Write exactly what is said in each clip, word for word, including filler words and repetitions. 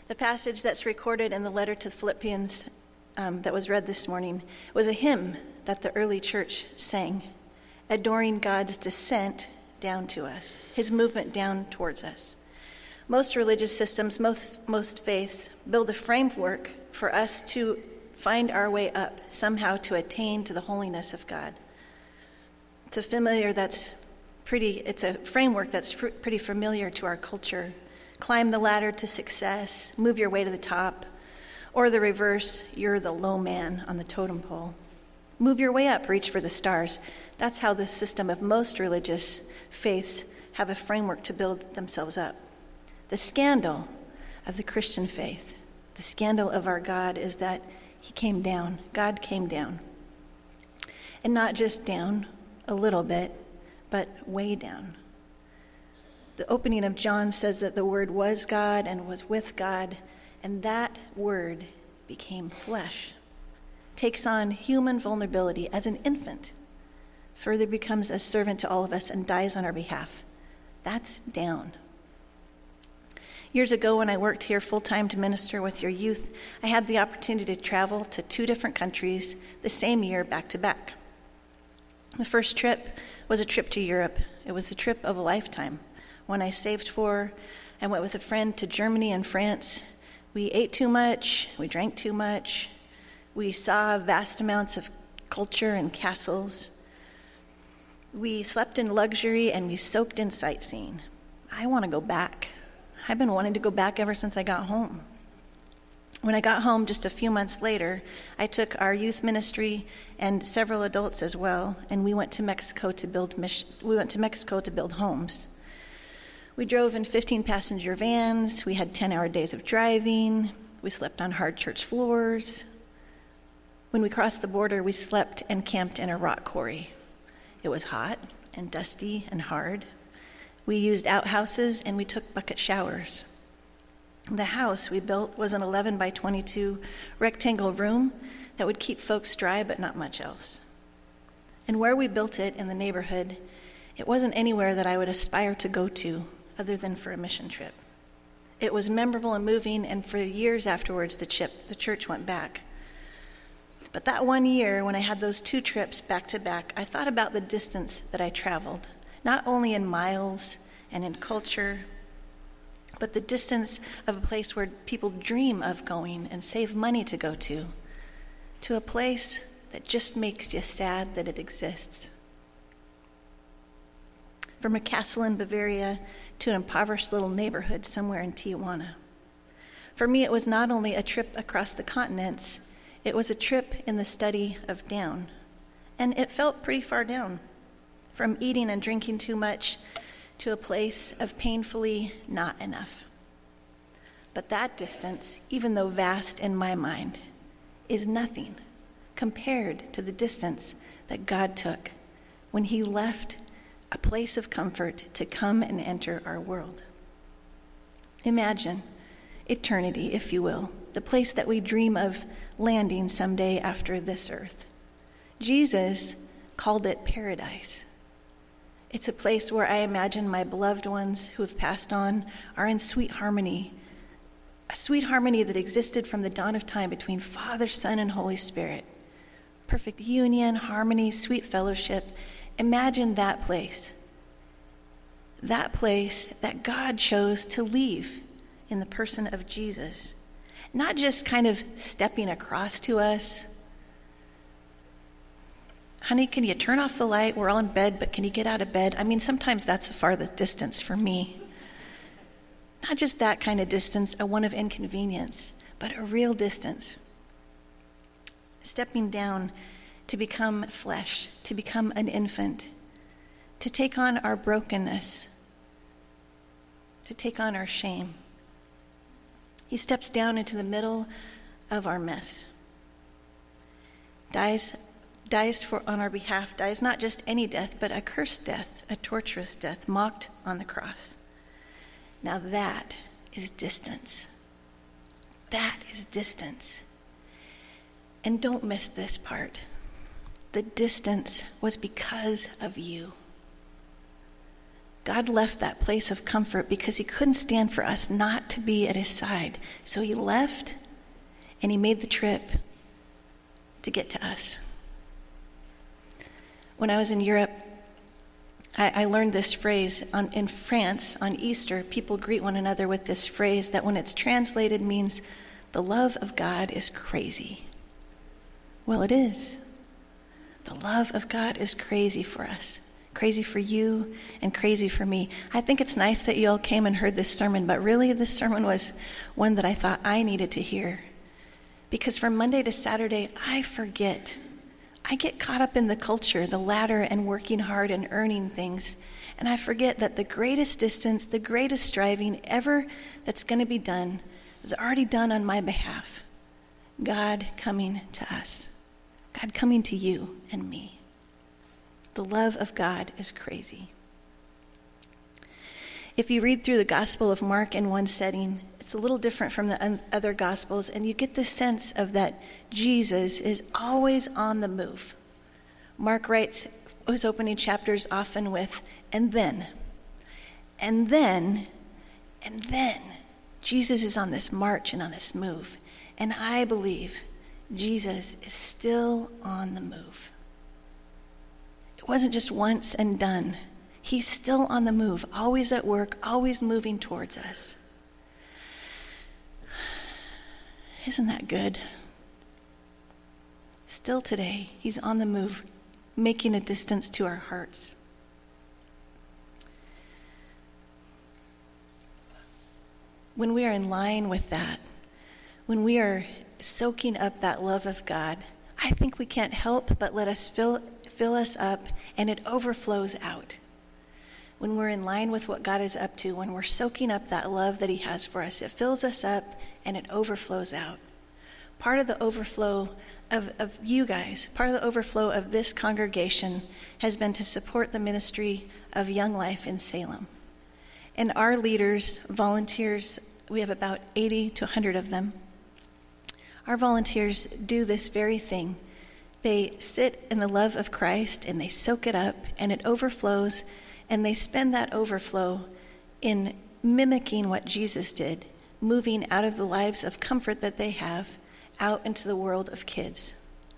The passage that's recorded in the letter to the Philippians um, that was read this morning was a hymn that the early church sang, adoring God's descent down to us, his movement down towards us. Most religious systems, most, most faiths build a framework for us to find our way up, somehow to attain to the holiness of God. It's a familiar that's pretty, it's a framework that's fr- pretty familiar to our culture. Climb the ladder to success, move your way to the top, or the reverse, you're the low man on the totem pole. Move your way up, reach for the stars. That's how the system of most religious faiths have a framework to build themselves up. The scandal of the Christian faith, the scandal of our God, is that he came down. God came down. And not just down a little bit, but way down. The opening of John says that the Word was God and was with God, and that Word became flesh, takes on human vulnerability as an infant, further becomes a servant to all of us and dies on our behalf. That's down. Years ago, when I worked here full-time to minister with your youth, I had the opportunity to travel to two different countries the same year back to back. The first trip was a trip to Europe. It was a trip of a lifetime. One I saved for. I went with a friend to Germany and France. We ate too much, we drank too much, we saw vast amounts of culture and castles. We slept in luxury and we soaked in sightseeing. I want to go back. I've been wanting to go back ever since I got home. When I got home just a few months later, I took our youth ministry and several adults as well, and we went to Mexico to build mission- we went to Mexico to build homes. We drove in fifteen passenger vans. We had ten-hour days of driving. We slept on hard church floors. When we crossed the border, we slept and camped in a rock quarry. It was hot and dusty and hard. We used outhouses and we took bucket showers. The house we built was an eleven by twenty-two rectangle room that would keep folks dry but not much else. And where we built it in the neighborhood, it wasn't anywhere that I would aspire to go to other than for a mission trip. It was memorable and moving, and for years afterwards, the, chip, the church went back. But that one year, when I had those two trips back to back, I thought about the distance that I traveled, not only in miles and in culture, but the distance of a place where people dream of going and save money to go to, to a place that just makes you sad that it exists. From a castle in Bavaria to an impoverished little neighborhood somewhere in Tijuana. For me, it was not only a trip across the continents, it was a trip in the study of down. And it felt pretty far down, from eating and drinking too much to a place of painfully not enough. But that distance, even though vast in my mind, is nothing compared to the distance that God took when he left a place of comfort to come and enter our world. Imagine eternity, if you will, the place that we dream of landing someday after this earth. Jesus called it paradise. It's a place where I imagine my beloved ones who have passed on are in sweet harmony, a sweet harmony that existed from the dawn of time between Father, Son, and Holy Spirit. Perfect union, harmony, sweet fellowship. Imagine that place. That place that God chose to leave in the person of Jesus. Not just kind of stepping across to us. Honey, can you turn off the light? We're all in bed, but can you get out of bed? I mean, sometimes that's the farthest distance for me. Not just that kind of distance, a one of inconvenience, but a real distance. Stepping down to become flesh, to become an infant, to take on our brokenness, to take on our shame. He steps down into the middle of our mess. Dies, dies for on our behalf, dies not just any death, but a cursed death, a torturous death, mocked on the cross. Now that is distance. That is distance. And don't miss this part. The distance was because of you. God left that place of comfort because he couldn't stand for us not to be at his side. So he left and he made the trip to get to us. When I was in Europe, I, I learned this phrase. On, in France, on Easter, people greet one another with this phrase that when it's translated means, the love of God is crazy. Well, it is. The love of God is crazy for us. Crazy for you and crazy for me. I think it's nice that you all came and heard this sermon, but really this sermon was one that I thought I needed to hear. Because from Monday to Saturday, I forget. I get caught up in the culture, the ladder, and working hard and earning things. And I forget that the greatest distance, the greatest striving ever that's going to be done was already done on my behalf. God coming to us. God coming to you and me. The love of God is crazy. If you read through the Gospel of Mark in one setting, it's a little different from the other Gospels, and you get the sense of that Jesus is always on the move. Mark writes his opening chapters often with, and then, and then, and then. Jesus is on this march and on this move. And I believe Jesus is still on the move. It wasn't just once and done. He's still on the move, always at work, always moving towards us. Isn't that good? Still today, he's on the move, making a distance to our hearts. When we are in line with that, when we are soaking up that love of God, I think we can't help but let us fill, fill us up, and it overflows out. When we're in line with what God is up to, when we're soaking up that love that he has for us, it fills us up and it overflows out. Part of the overflow of, of you guys, part of the overflow of this congregation has been to support the ministry of Young Life in Salem. And our leaders, volunteers, we have about eighty to one hundred of them. Our volunteers do this very thing. They sit in the love of Christ and they soak it up and it overflows, and they spend that overflow in mimicking what Jesus did, moving out of the lives of comfort that they have out into the world of kids.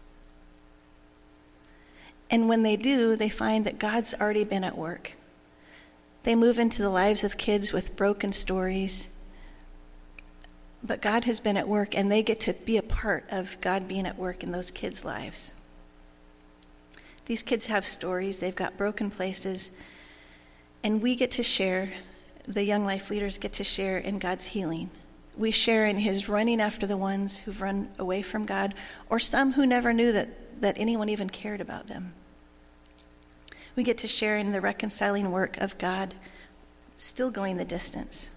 And when they do, they find that God's already been at work. They move into the lives of kids with broken stories, but God has been at work, and they get to be a part of God being at work in those kids' lives. These kids have stories, they've got broken places, and we get to share, the Young Life leaders get to share in God's healing. We share in his running after the ones who've run away from God, or some who never knew that, that anyone even cared about them. We get to share in the reconciling work of God, still going the distance.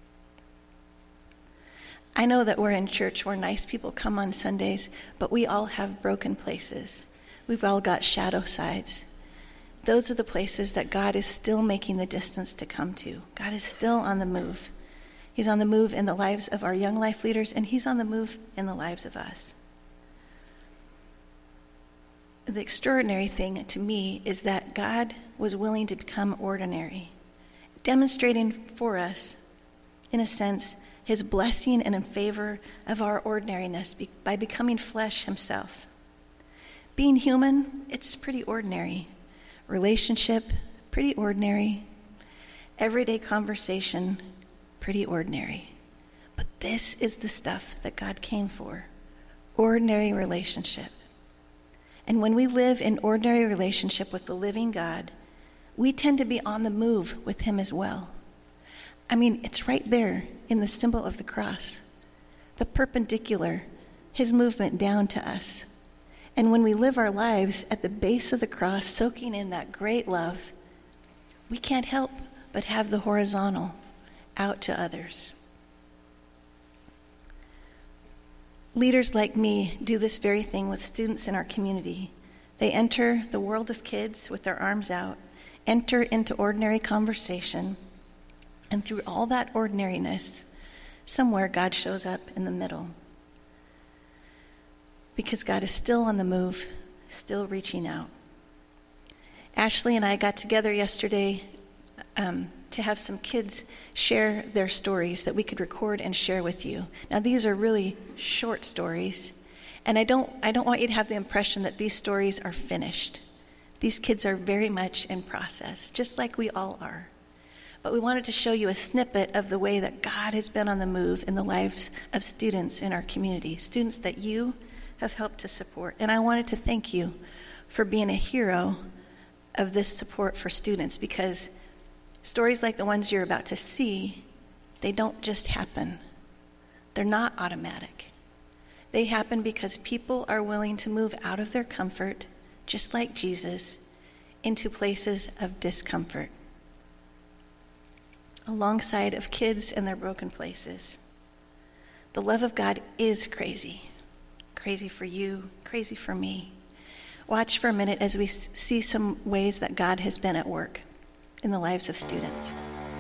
I know that we're in church where nice people come on Sundays, but we all have broken places. We've all got shadow sides. Those are the places that God is still making the distance to come to. God is still on the move. He's on the move in the lives of our Young Life leaders, and he's on the move in the lives of us. The extraordinary thing to me is that God was willing to become ordinary, demonstrating for us, in a sense, his blessing and in favor of our ordinariness by becoming flesh himself. Being human, it's pretty ordinary. Relationship, pretty ordinary. Everyday conversation, pretty ordinary. But this is the stuff that God came for. Ordinary relationship. And when we live in ordinary relationship with the living God, we tend to be on the move with him as well. I mean, it's right there in the symbol of the cross. The perpendicular, his movement down to us. And when we live our lives at the base of the cross, soaking in that great love, we can't help but have the horizontal out to others. Leaders like me do this very thing with students in our community. They enter the world of kids with their arms out, enter into ordinary conversation, and through all that ordinariness, somewhere God shows up in the middle. Because God is still on the move, still reaching out. Ashley and I got together yesterday um, to have some kids share their stories that we could record and share with you. Now, these are really short stories, and I don't, I don't want you to have the impression that these stories are finished. These kids are very much in process, just like we all are. But we wanted to show you a snippet of the way that God has been on the move in the lives of students in our community, students that you have helped to support. And I wanted to thank you for being a hero of this support for students, because stories like the ones you're about to see, they don't just happen. They're not automatic. They happen because people are willing to move out of their comfort, just like Jesus, into places of discomfort, alongside of kids in their broken places. The love of God is crazy. Crazy for you, crazy for me. Watch for a minute as we see some ways that God has been at work in the lives of students.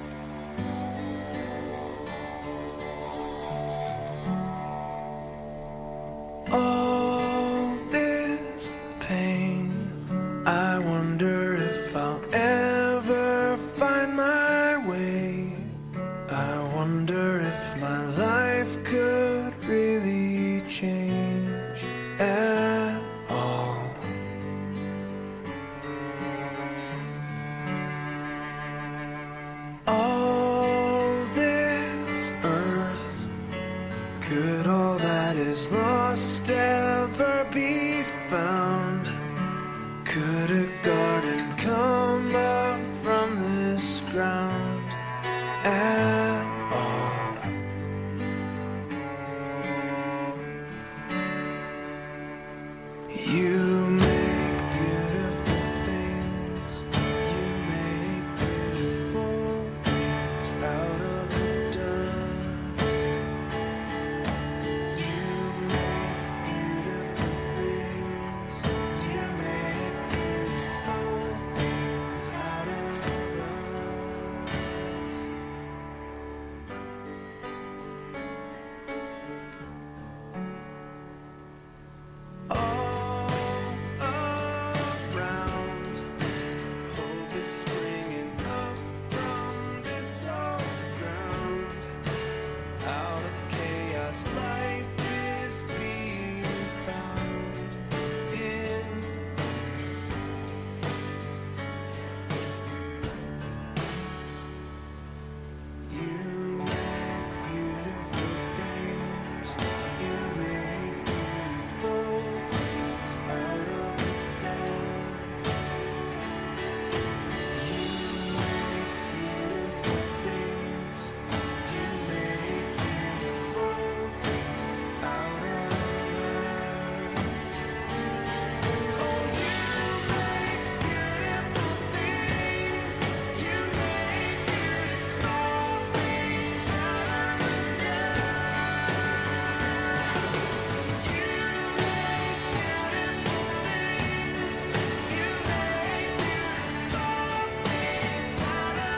All this pain, I wonder if I'll ever find my way. I wonder if my life could really change at all. All this earth, could all that is lost ever be found? Could a garden come up from this ground at all? You make beautiful things. You make beautiful things out of the dust. You make beautiful things. You make beautiful things out of us. All around, hope is springing up from this old ground. Out of chaos, life is being found in you. Make beautiful things. You make beautiful things out of the dust. You make beautiful things. You make beautiful things out of us. Oh, you make beautiful things. You make beautiful things out of the dust. You make beautiful things. You make beautiful things out of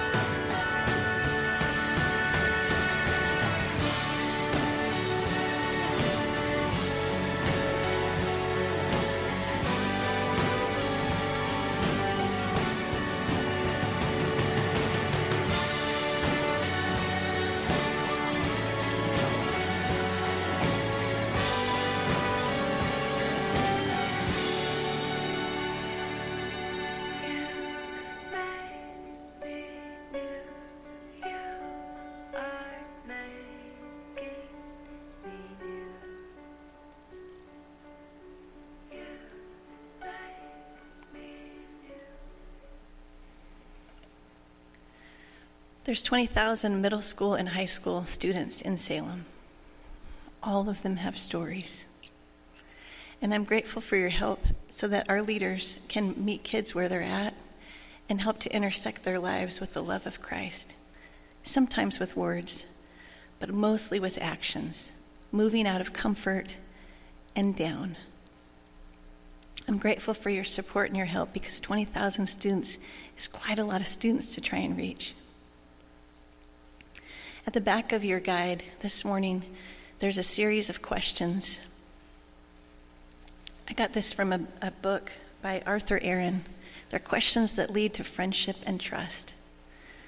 There's twenty thousand middle school and high school students in Salem. All of them have stories. And I'm grateful for your help so that our leaders can meet kids where they're at and help to intersect their lives with the love of Christ. Sometimes with words, but mostly with actions, moving out of comfort and down. I'm grateful for your support and your help, because twenty thousand students is quite a lot of students to try and reach. At the back of your guide this morning, there's a series of questions. I got this from a, a book by Arthur Aaron. They're questions that lead to friendship and trust.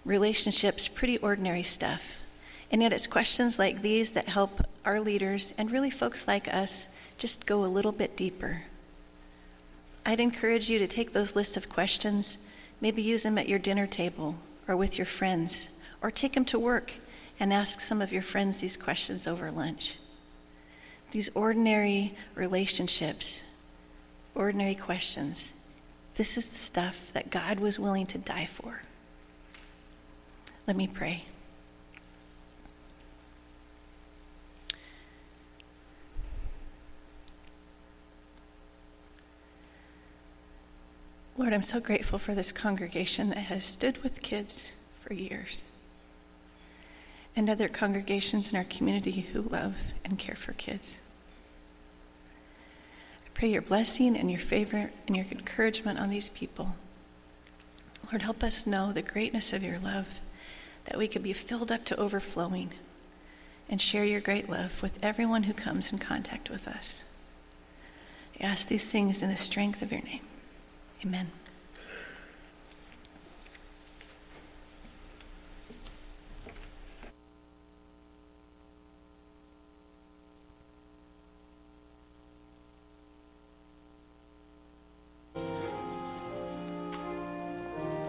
relationships, pretty ordinary stuff. And yet it's questions like these that help our leaders and really folks like us just go a little bit deeper. I'd encourage you to take those lists of questions, maybe use them at your dinner table or with your friends, or take them to work and ask some of your friends these questions over lunch. These ordinary relationships, ordinary questions, this is the stuff that God was willing to die for. Let me pray. Lord, I'm so grateful for this congregation that has stood with kids for years, and other congregations in our community who love and care for kids. I pray your blessing and your favor and your encouragement on these people. Lord, help us know the greatness of your love, that we could be filled up to overflowing and share your great love with everyone who comes in contact with us. I ask these things in the strength of your name. Amen.